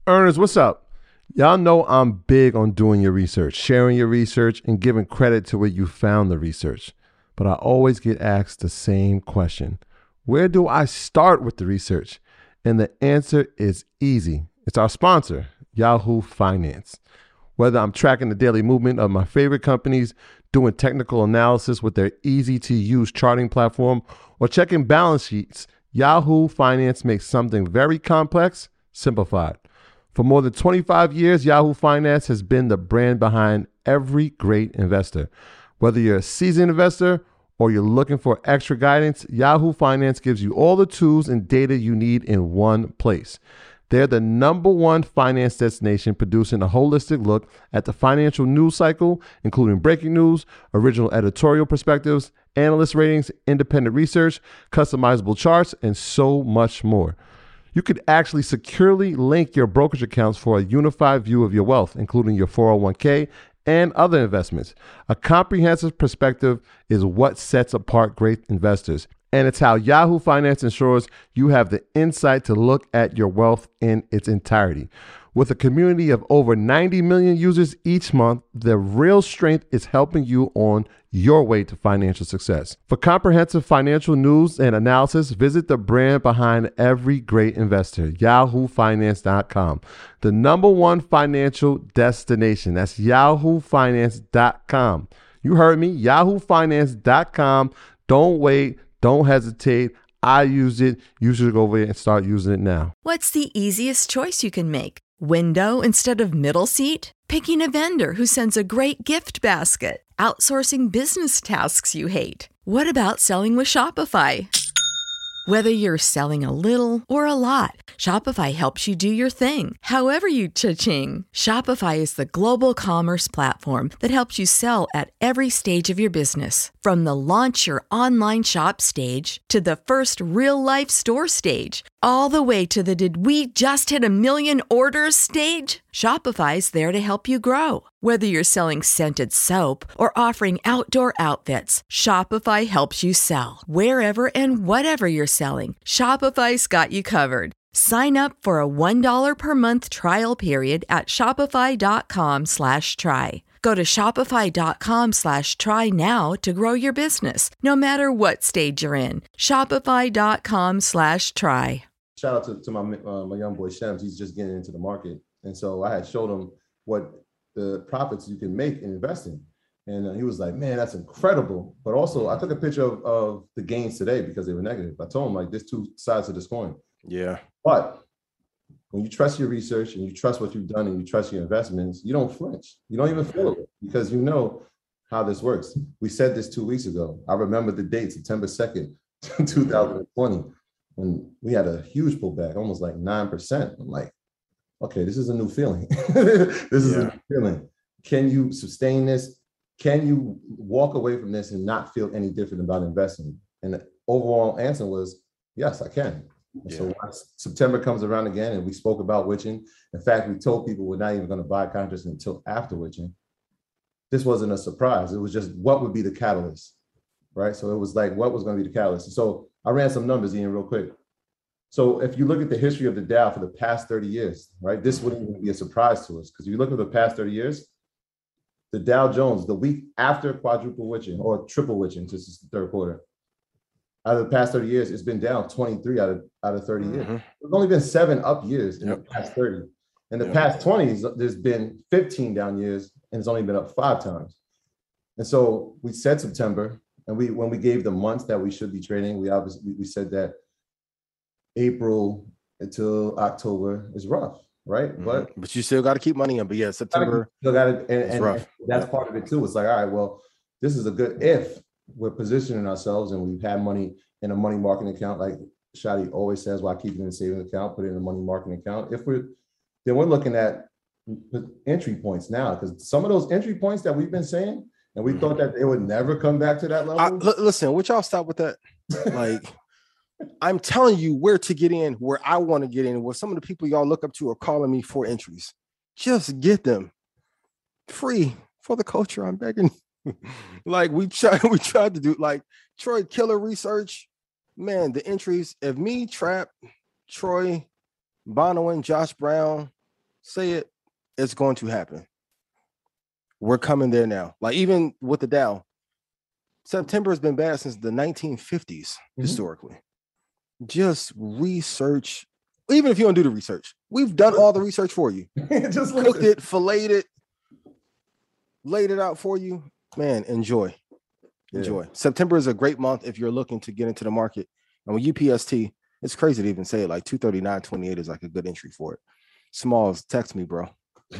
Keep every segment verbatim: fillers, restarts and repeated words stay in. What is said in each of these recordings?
Earners, what's up? Y'all know I'm big on doing your research, sharing your research, and giving credit to where you found the research. But I always get asked the same question. Where do I start with the research? And the answer is easy. It's our sponsor, Yahoo Finance. Whether I'm tracking the daily movement of my favorite companies, doing technical analysis with their easy-to-use charting platform, or checking balance sheets, Yahoo Finance makes something very complex simplified. For more than twenty-five years, Yahoo Finance has been the brand behind every great investor. Whether you're a seasoned investor or you're looking for extra guidance, Yahoo Finance gives you all the tools and data you need in one place. They're the number one finance destination, producing a holistic look at the financial news cycle, including breaking news, original editorial perspectives, analyst ratings, independent research, customizable charts, and so much more. You could actually securely link your brokerage accounts for a unified view of your wealth, including your four oh one k and other investments. A comprehensive perspective is what sets apart great investors, and it's how Yahoo Finance ensures you have the insight to look at your wealth in its entirety. With a community of over ninety million users each month, the real strength is helping you on your way to financial success. For comprehensive financial news and analysis, visit the brand behind every great investor, yahoo finance dot com, the number one financial destination. That's yahoo finance dot com. You heard me, yahoo finance dot com. Don't wait. Don't hesitate. I use it. You should go over there and start using it now. What's the easiest choice you can make? Window instead of middle seat? Picking a vendor who sends a great gift basket? Outsourcing business tasks you hate? What about selling with Shopify? Whether you're selling a little or a lot, Shopify helps you do your thing, however you cha-ching. Shopify is the global commerce platform that helps you sell at every stage of your business. From the launch your online shop stage to the first real-life store stage, all the way to the did we just hit a million orders stage. Shopify's there to help you grow. Whether you're selling scented soap or offering outdoor outfits, Shopify helps you sell. Wherever and whatever you're selling, Shopify's got you covered. Sign up for a one dollar per month trial period at shopify.com slash try. Go to shopify.com slash try now to grow your business, no matter what stage you're in. Shopify.com slash try. Shout out to, to my uh, my young boy Shems. He's just getting into the market. And so I had showed him what the profits you can make in investing. And uh, he was like, man, that's incredible. But also I took a picture of, of the gains today because they were negative. I told him, like, there's two sides of this coin. Yeah. But when you trust your research and you trust what you've done and you trust your investments, you don't flinch. You don't even feel it because you know how this works. We said this two weeks ago. I remember the date, September second, two thousand twenty, when we had a huge pullback, almost like nine percent. I'm like, okay, this is a new feeling. This is yeah. a new feeling. Can you sustain this? Can you walk away from this and not feel any different about investing? And the overall answer was, yes, I can. Yeah. So once September comes around again, and we spoke about witching. In fact, we told people we're not even going to buy contracts until after witching. This wasn't a surprise. It was just what would be the catalyst, right? So it was like, what was going to be the catalyst? So I ran some numbers, Ian, real quick. So if you look at the history of the Dow for the past thirty years, right, this wouldn't even be a surprise to us because if you look at the past thirty years, the Dow Jones, the week after quadruple witching or triple witching, this is the third quarter, out of the past thirty years, it's been down twenty-three out of out of thirty years. Mm-hmm. There's only been seven up years in yep. the past thirty. In the yep. past twenties, there's been fifteen down years, and it's only been up five times. And so we said September, and we when we gave the months that we should be trading, we obviously we said that April until October is rough, right? Mm-hmm. But but you still got to keep money in. But yeah, September still got it, and, and, rough. and that's part of it too. It's like, all right, well, this is a good if we're positioning ourselves and we've had money in a money marketing account, like Shadi always says, while keeping it in a savings account, put it in a money marketing account. If we're then we're looking at entry points now, because some of those entry points that we've been saying, and we mm-hmm. thought that they would never come back to that level. I, l- listen, would y'all stop with that? Like, I'm telling you where to get in, where I want to get in, where some of the people y'all look up to are calling me for entries. Just get them free for the culture. I'm begging. Like we tried, we tried to do like Troy Killer research. Man, the entries. If me, Trap, Troy, Bono, and Josh Brown, say it, it's going to happen. We're coming there now. Like even with the Dow, September has been bad since the nineteen fifties, mm-hmm. historically. Just research. Even if you don't do the research, we've done all the research for you. Just cooked listen. it, filleted it, laid it out for you. Man, enjoy. Enjoy. Yeah. September is a great month if you're looking to get into the market. And with U P S T, it's crazy to even say it. Like two thirty-nine twenty-eight is like a good entry for it. Smalls, text me, bro.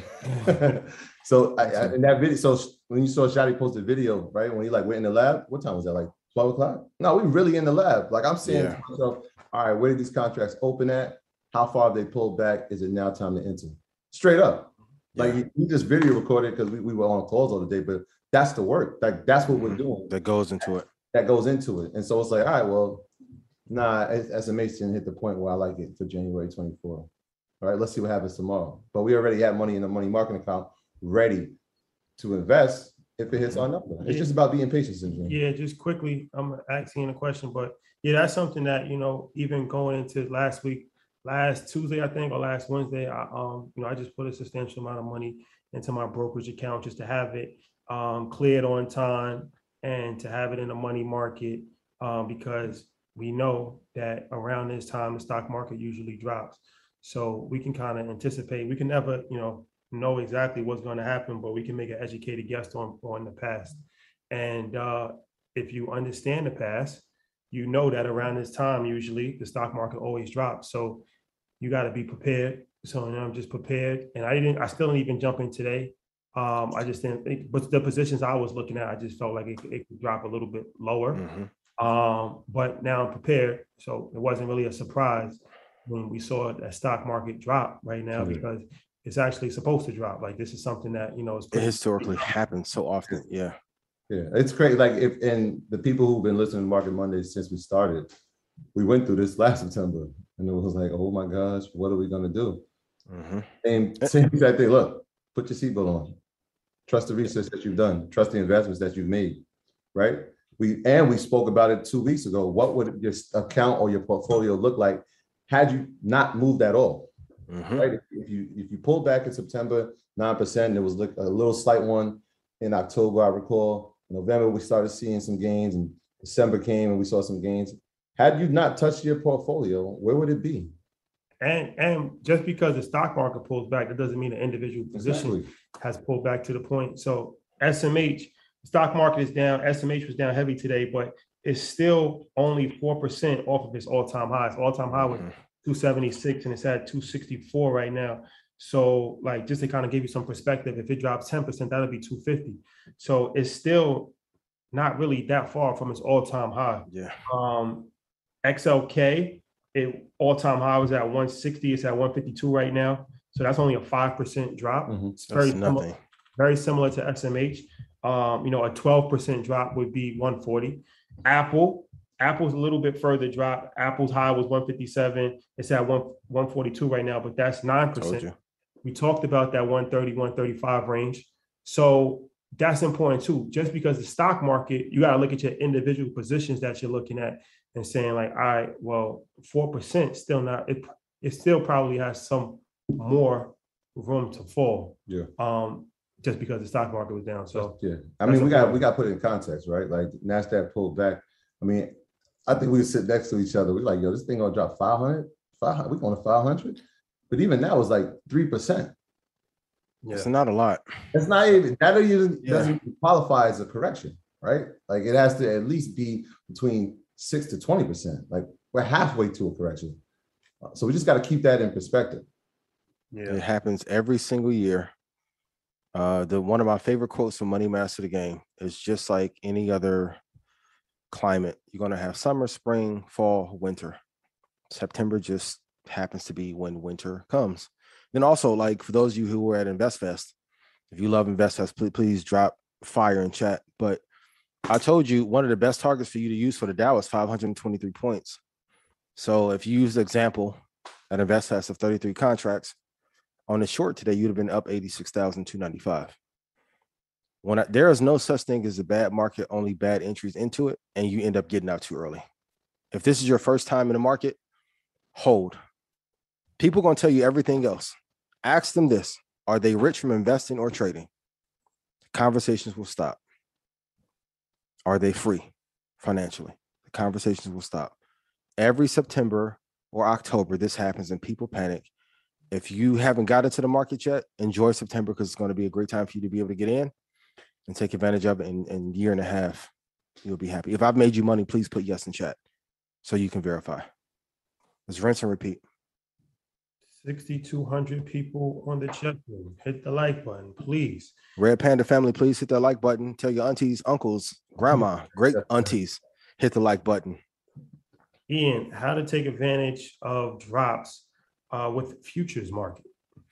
So I, I, in that video, so when you saw Shotty post the video, right? When he like went in the lab, what time was that? Like twelve o'clock? No, we really in the lab. Like I'm saying yeah. to myself, all right, where did these contracts open at? How far have they pulled back? Is it now time to enter? Straight up. Like yeah. we just video recorded because we, we were on calls all the day, but that's the work. Like that's what we're doing. That goes into it. That goes into it. And so it's like, all right, well, nah, S M H didn't hit the point where I like it for January twenty-fourth. All right, let's see what happens tomorrow. But we already have money in the money market account ready to invest if it hits our number. It's yeah. just about being patient syndrome. Yeah, just quickly, I'm asking a question, but yeah, that's something that, you know, even going into last week, last Tuesday, I think, or last Wednesday, I, um, you know, I just put a substantial amount of money into my brokerage account just to have it um, cleared on time and to have it in the money market um, because we know that around this time, the stock market usually drops. So we can kind of anticipate, we can never, you know, know exactly what's going to happen, but we can make an educated guess on, on the past. And uh, if you understand the past, you know that around this time, usually the stock market always drops. So you got to be prepared. So you know, I'm just prepared. And I didn't, I still didn't even jump in today. Um, I just didn't think, but the positions I was looking at, I just felt like it, it could drop a little bit lower. Mm-hmm. Um, but now I'm prepared. So it wasn't really a surprise when we saw that stock market drop right now, mm-hmm. because it's actually supposed to drop. Like this is something that, you know, is it historically happens so often. Yeah. Yeah. It's crazy. Like if, and the people who've been listening to Market Mondays since we started, we went through this last September and it was like, oh my gosh, what are we going to do? Mm-hmm. And same exact thing. Look, put your seatbelt on. Trust the research that you've done. Trust the investments that you've made, right? We and we spoke about it two weeks ago. What would your account or your portfolio look like had you not moved at all? Mm-hmm. Right? If you if you pulled back in September nine percent, there was like a little slight one in October, I recall. In November, we started seeing some gains, and December came and we saw some gains. Had you not touched your portfolio, where would it be? And and just because the stock market pulls back, that doesn't mean an individual position exactly. has pulled back to the point. So S M H, the stock market is down. S M H was down heavy today, but it's still only four percent off of its all-time highs. All-time high was two seventy-six and it's at two sixty-four right now. So like just to kind of give you some perspective, if it drops ten percent, that'll be two fifty. So it's still not really that far from its all-time high. Yeah. Um, X L K, it all-time high was at one sixty. It's at one fifty-two right now. So that's only a five percent drop. Mm-hmm. It's very similar, very similar to S M H. Um, you know, a twelve percent drop would be one forty. Apple, Apple's a little bit further drop. Apple's high was one fifty-seven. It's at one forty-two right now, but that's nine percent. We talked about that one thirty, one thirty-five range. So that's important too. Just because the stock market, you got to look at your individual positions that you're looking at and saying like, all right, well, four percent still not, it, it still probably has some more room to fall. Yeah. Um, just because the stock market was down. So yeah, I mean, we got we got to put it in context, right? Like NASDAQ pulled back. I mean, I think we would sit next to each other. We're like, yo, this thing gonna drop five hundred, five hundred. We going to five hundred, but even that was like three percent. Yeah, it's not a lot. It's not even that even yeah. doesn't even qualify as a correction, right? Like it has to at least be between six to twenty percent. Like we're halfway to a correction, so we just got to keep that in perspective. Yeah, it happens every single year. Uh, the one of my favorite quotes from Money Master the Game is just like any other climate. You're going to have summer, spring, fall, winter. September just happens to be when winter comes. Then also, like for those of you who were at InvestFest, if you love InvestFest, please, please drop fire in chat. But I told you one of the best targets for you to use for the Dow is five hundred twenty-three points. So if you use the example at InvestFest of thirty-three contracts, on the short today, you'd have been up eighty-six thousand two hundred ninety-five. When I, there is no such thing as a bad market, only bad entries into it, and you end up getting out too early. If this is your first time in the market, hold. People are going to tell you everything else. Ask them this. Are they rich from investing or trading? Conversations will stop. Are they free financially? The conversations will stop. Every September or October, this happens and people panic. If you haven't got into the market yet, enjoy September because it's going to be a great time for you to be able to get in and take advantage of it. In, in a year and a half, you'll be happy. If I've made you money, please put yes in chat so you can verify. Let's rinse and repeat. sixty-two hundred people on the chat room. Hit the like button, please. Red Panda family, please hit that like button. Tell your aunties, uncles, grandma, great aunties, hit the like button. Ian, how to take advantage of drops uh, with futures market?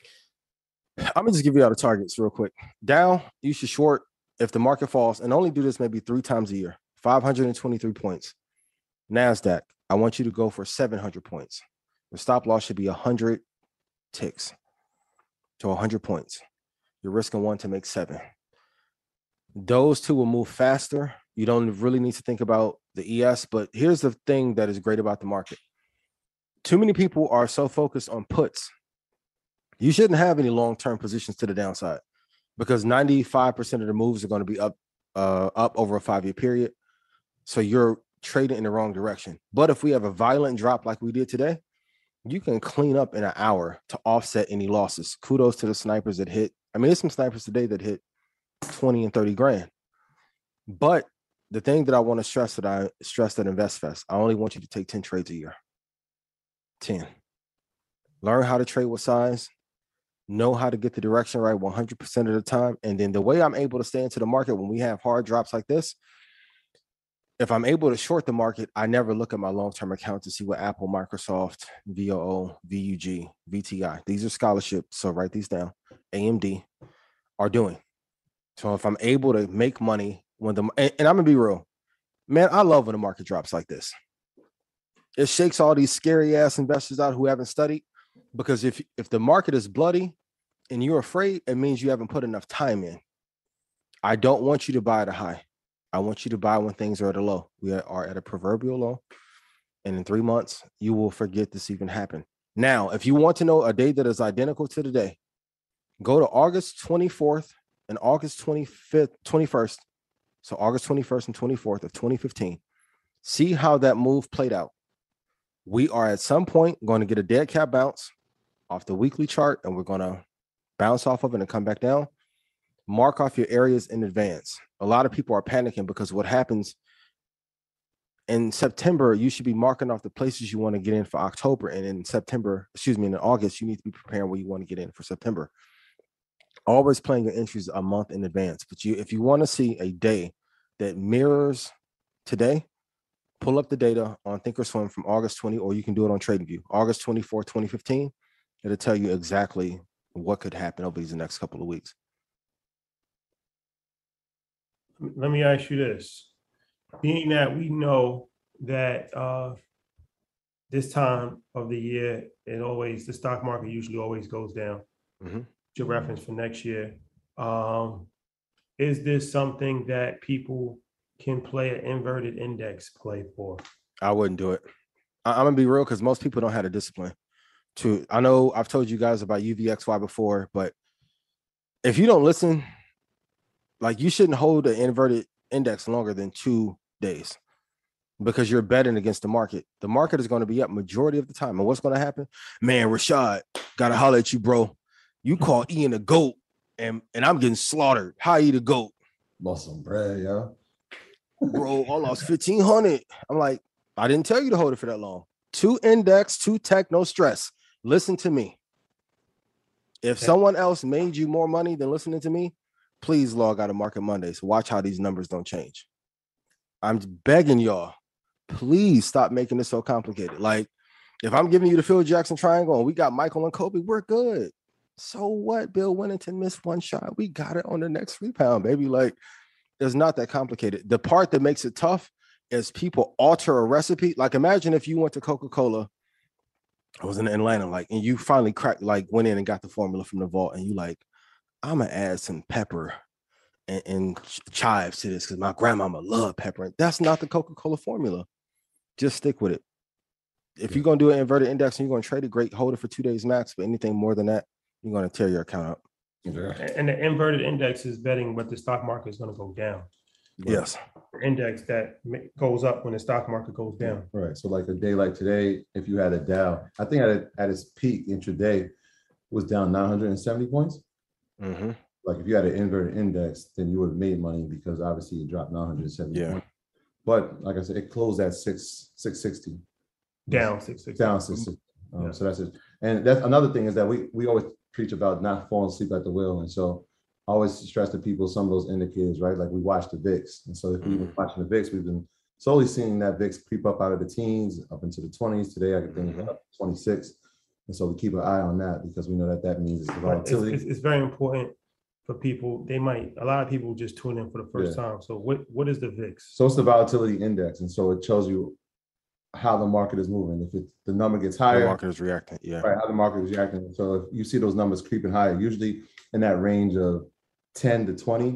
I'm gonna just give you all the targets real quick. Dow, you should short if the market falls, and only do this maybe three times a year. five hundred twenty-three points. NASDAQ, I want you to go for seven hundred points. The stop loss should be one hundred ticks to one hundred points. You're risking one to make seven. Those two will move faster. You don't really need to think about the E S, but here's the thing that is great about the market. Too many people are so focused on puts. You shouldn't have any long-term positions to the downside because ninety-five percent of the moves are going to be up, uh, up over a five-year period. So you're trading in the wrong direction. But if we have a violent drop like we did today, you can clean up in an hour to offset any losses. Kudos to the snipers that hit. I mean, there's some snipers today that hit twenty and thirty grand. But the thing that I want to stress that I stress at InvestFest, I only want you to take ten trades a year. ten. Learn how to trade with size. Know how to get the direction right one hundred percent of the time. And then the way I'm able to stay into the market when we have hard drops like this, if I'm able to short the market, I never look at my long-term account to see what Apple, Microsoft, V O O, V U G, V T I, these are scholarships, so write these down, A M D, are doing. So if I'm able to make money when the, and, and I'm gonna be real, man, I love when the market drops like this. It shakes all these scary ass investors out who haven't studied, because if, if the market is bloody and you're afraid, it means you haven't put enough time in. I don't want you to buy at a high. I want you to buy when things are at a low. We are at a proverbial low. And in three months, you will forget this even happened. Now, if you want to know a day that is identical to the day, go to August twenty-fourth and August twenty-fifth, twenty-first. So August twenty-first and twenty-fourth of twenty fifteen. See how that move played out. We are at some point going to get a dead cat bounce off the weekly chart, and we're going to bounce off of it and come back down. Mark off your areas in advance. A lot of people are panicking because what happens in September, you should be marking off the places you want to get in for October. And in September, excuse me, in August, you need to be preparing where you want to get in for September. Always playing your entries a month in advance. But you, if you want to see a day that mirrors today, pull up the data on Thinkorswim from August twentieth, or you can do it on TradingView. August twenty-fourth, twenty fifteen. It'll tell you exactly what could happen over these next couple of weeks. Let me ask you this. Being that we know that uh, this time of the year, it always, the stock market usually always goes down. Mm-hmm. Your reference for next year. Um, is this something that people can play an inverted index play for? I wouldn't do it. I, I'm gonna be real, because most people don't have the discipline to. I know I've told you guys about U V X Y before, but if you don't listen, like, you shouldn't hold an inverted index longer than two days because you're betting against the market. The market is going to be up majority of the time. And what's going to happen? Man, Rashad, gotta holler at you, bro. You call Ian a goat, and, and I'm getting slaughtered. How you the goat? Lost some bread, yo. Bro, I lost fifteen hundred. I'm like, I didn't tell you to hold it for that long. Two index, two tech, no stress. Listen to me. If someone else made you more money than listening to me, please log out of Market Mondays. Watch how these numbers don't change. I'm begging y'all, please stop making this so complicated. Like, if I'm giving you the Phil Jackson triangle and we got Michael and Kobe, we're good. So what? Bill Winnington missed one shot. We got it on the next rebound, baby. Like, it's not that complicated. The part that makes it tough is people alter a recipe. Like, imagine if you went to Coca-Cola, I was in Atlanta, like, and you finally cracked, like, went in and got the formula from the vault, and you like, I'm gonna add some pepper and, and chives to this because my grandmama love pepper. That's not the Coca-Cola formula. Just stick with it. If you're gonna do an inverted index and you're gonna trade it, great, hold it for two days max. But anything more than that, you're going to tear your account up. And the inverted index is betting what the stock market is going to go down. Yes. The index that goes up when the stock market goes down. Right. So like a day like today, if you had a Dow, I think at, a, at its peak intraday was down nine hundred seventy points. Mm-hmm. Like if you had an inverted index, then you would have made money because obviously it dropped nine hundred seventy Yeah. points. But like I said, it closed at six six sixty. Down six sixty. Down six sixty. Um, Yeah. So that's it. And that's another thing is that we we always preach about not falling asleep at the wheel. And so I always stress to people some of those indicators, right? Like we watch the V I X. And so if we've been watching the V I X, we've been slowly seeing that V I X creep up out of the teens, up into the twenties. Today, I think mm-hmm. up to twenty-six. And so we keep an eye on that because we know that that means it's the volatility. It's, it's, it's very important for people. They might, a lot of people just tune in for the first yeah. time. So what, what is the V I X? So it's the volatility index. And so it tells you how the market is moving. If it, the number gets higher, the market is reacting. Yeah. Right. How the market is reacting. So if you see those numbers creeping higher, usually in that range of ten to twenty,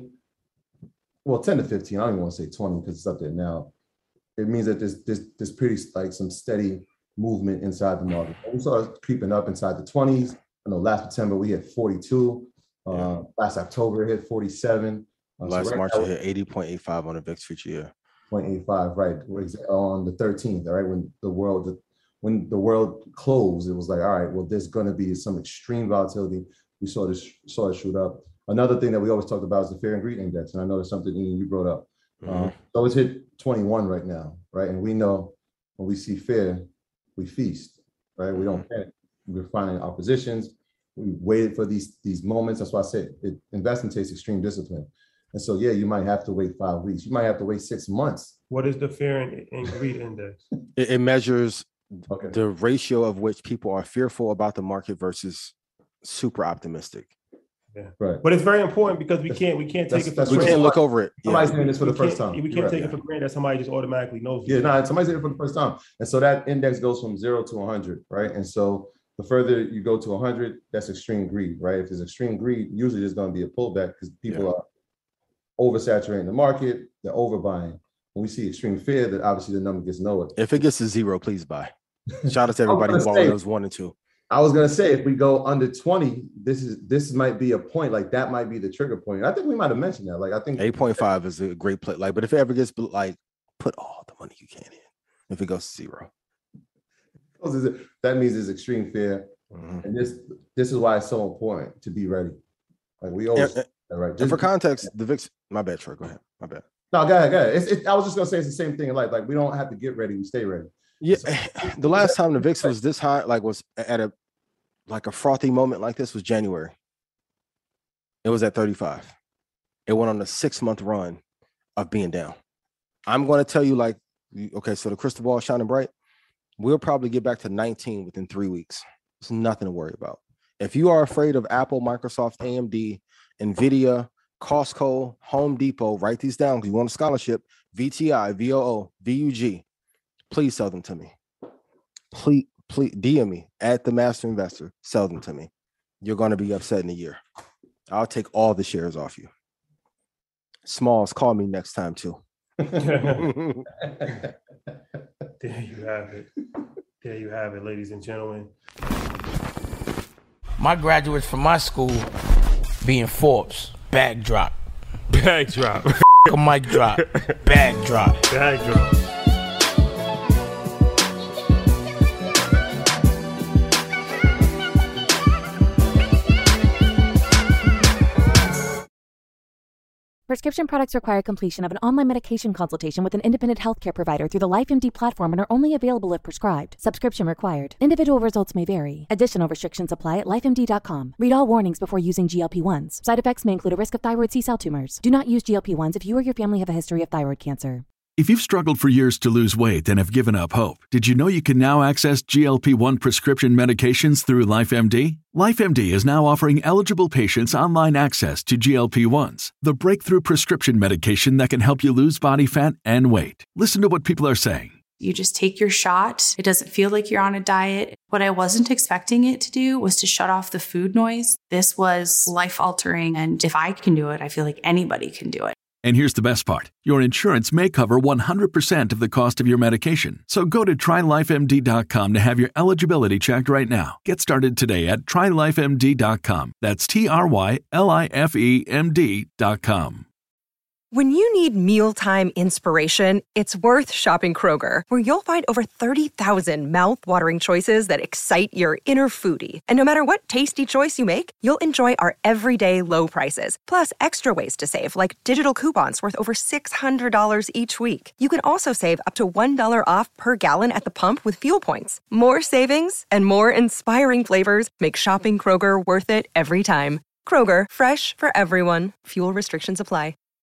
well, ten to fifteen, I don't even want to say twenty because it's up there now. It means that there's, there's, there's pretty like some steady movement inside the market. We saw it creeping up inside the twenties. I know last September we hit forty-two. Uh, yeah. Last October it hit forty-seven. Uh, last so right March it hit eighty point eight five on the V I X future year. zero point eight five, right? On the thirteenth, right? When the world, when the world closed, it was like, all right, well, there's going to be some extreme volatility. We saw this, saw it shoot up. Another thing that we always talked about is the fear and greed index, and I know there's something Ian, you brought up. Mm-hmm. Um, so it's hit twenty-one right now, right? And we know when we see fear, we feast, right? We don't panic. We're finding our positions. We waited for these these moments. That's why I said it, investing takes extreme discipline. And so, yeah, you might have to wait five weeks. You might have to wait six months. What is the fear and, and greed index? It, it measures okay. the ratio of which people are fearful about the market versus super optimistic. Yeah, right. But it's very important because we can't we can't take that's, it for we can't look over it. Somebody's yeah. hearing this for we the first time. We can't You're take right. it for granted that somebody just automatically knows. Yeah, no, nah, somebody's hearing it for the first time. And so that index goes from zero to one hundred, right? And so the further you go to one hundred, that's extreme greed, right? If there's extreme greed, usually there's going to be a pullback because people yeah. are oversaturating the market, they're overbuying. When we see extreme fear, that obviously the number gets lower. If it gets to zero, please buy. Shout out to everybody who bought those one and two. I was gonna say if we go under twenty, this is this might be a point, like that might be the trigger point. I think we might have mentioned that. Like I think eight point five is a great play. Like, but if it ever gets like, put all the money you can in. If it goes to zero, that means it's extreme fear, mm-hmm. and this this is why it's so important to be ready. Like we always, and, right? Just, and for context, the V I X. My bad, Troy. Go ahead. My bad. No, go ahead. Go ahead. It's, it, I was just gonna say it's the same thing in life. Like we don't have to get ready; we stay ready. Yeah, so, the last time the V I X was this high, like was at a like a frothy moment like this was January. It was at thirty-five. It went on a six-month run of being down. I'm going to tell you, like, okay, so the crystal ball is shining bright. We'll probably get back to nineteen within three weeks. It's nothing to worry about. If you are afraid of Apple, Microsoft, A M D, NVIDIA, Costco, Home Depot, write these down because you want a scholarship. V T I, V O O, V U G. Please sell them to me. Please, please D M me at the Master Investor. Sell them to me. You're going to be upset in a year. I'll take all the shares off you. Smalls, call me next time too. There you have it. There you have it, ladies and gentlemen. My graduates from my school being Forbes. Bag drop. Bag drop. A mic drop. Bag drop. Bag drop. Prescription products require completion of an online medication consultation with an independent healthcare provider through the LifeMD platform and are only available if prescribed. Subscription required. Individual results may vary. Additional restrictions apply at life M D dot com. Read all warnings before using G L P ones. Side effects may include a risk of thyroid C-cell tumors. Do not use G L P ones if you or your family have a history of thyroid cancer. If you've struggled for years to lose weight and have given up hope, did you know you can now access G L P one prescription medications through LifeMD? LifeMD is now offering eligible patients online access to G L P ones, the breakthrough prescription medication that can help you lose body fat and weight. Listen to what people are saying. You just take your shot. It doesn't feel like you're on a diet. What I wasn't expecting it to do was to shut off the food noise. This was life-altering, and if I can do it, I feel like anybody can do it. And here's the best part. Your insurance may cover one hundred percent of the cost of your medication. So go to try life M D dot com to have your eligibility checked right now. Get started today at try life M D dot com. That's T R Y L I F E M D dot com. When you need mealtime inspiration, it's worth shopping Kroger, where you'll find over thirty thousand mouth-watering choices that excite your inner foodie. And no matter what tasty choice you make, you'll enjoy our everyday low prices, plus extra ways to save, like digital coupons worth over six hundred dollars each week. You can also save up to one dollar off per gallon at the pump with fuel points. More savings and more inspiring flavors make shopping Kroger worth it every time. Kroger, fresh for everyone. Fuel restrictions apply.